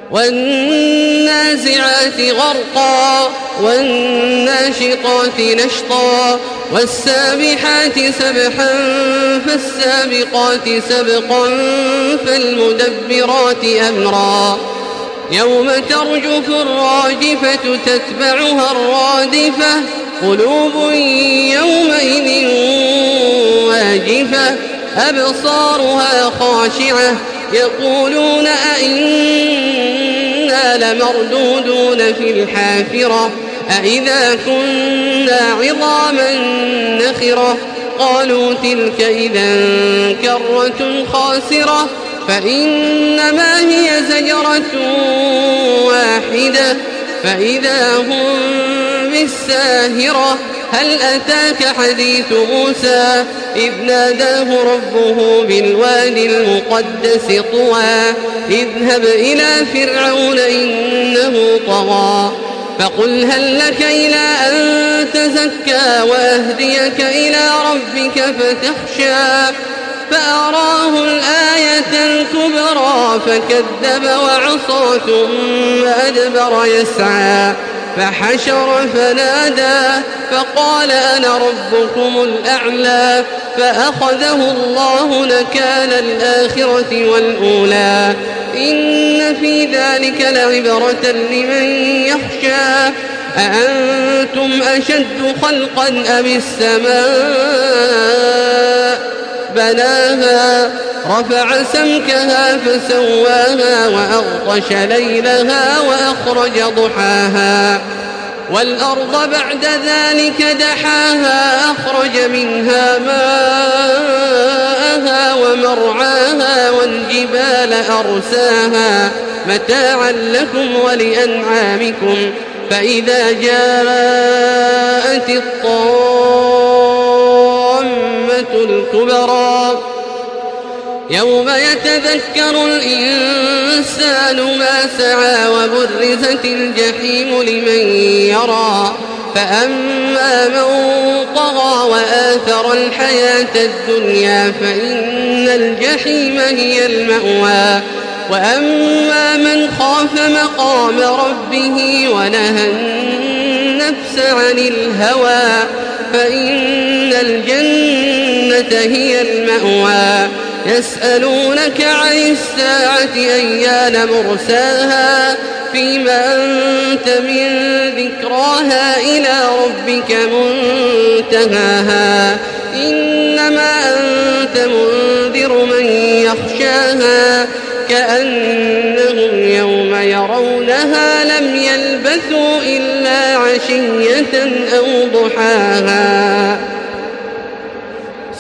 والنازعات غرقا والناشطات نشطا والسابحات سبحا فالسابقات سبقا فالمدبرات أمرا يوم ترجف الراجفة تتبعها الرادفة قلوب يومئذ واجفة أبصارها خاشعة يقولون أئنا لمردودون في الحافرة أئذا كنا عظاما نخرة قالوا تلك إذا كرة خاسرة فإنما هي زجرة واحدة فإذا هم بالساهرة هل أتاك حديث موسى إذ ناداه ربه بالوادي المقدس طوى اذهب إلى فرعون إنه طغى فقل هل لك إلى أن تزكى وأهديك إلى ربك فتخشى فأراه الآية الكبرى فكذب وعصى ثم أدبر يسعى فحشر فنادى فقال أنا ربكم الأعلى فأخذه الله نكال الآخرة والأولى إن في ذلك لعبرة لمن يخشى أأنتم أشد خلقا أم السماء بناها رفع سمكها فسواها وأغطش ليلها وأخرج ضحاها والأرض بعد ذلك دحاها أخرج منها ماءها ومرعاها والجبال أرساها متاعا لكم ولأنعامكم فإذا جاءت الطامة الكبرى يوم يتذكر الإنسان ما سعى وبرزت الجحيم لمن يرى فأما من طغى وآثر الحياة الدنيا فإن الجحيم هي المأوى وأما من خاف مقام ربه ونهى النفس عن الهوى فإن الجنة هي المأوى يسألونك عن الساعة أيان مرساها فيما أنت من ذكراها إلى ربك منتهاها إنما أنت منذر من يخشاها كأنهم يوم يرونها لم يلبثوا إلا عشية أو ضحاها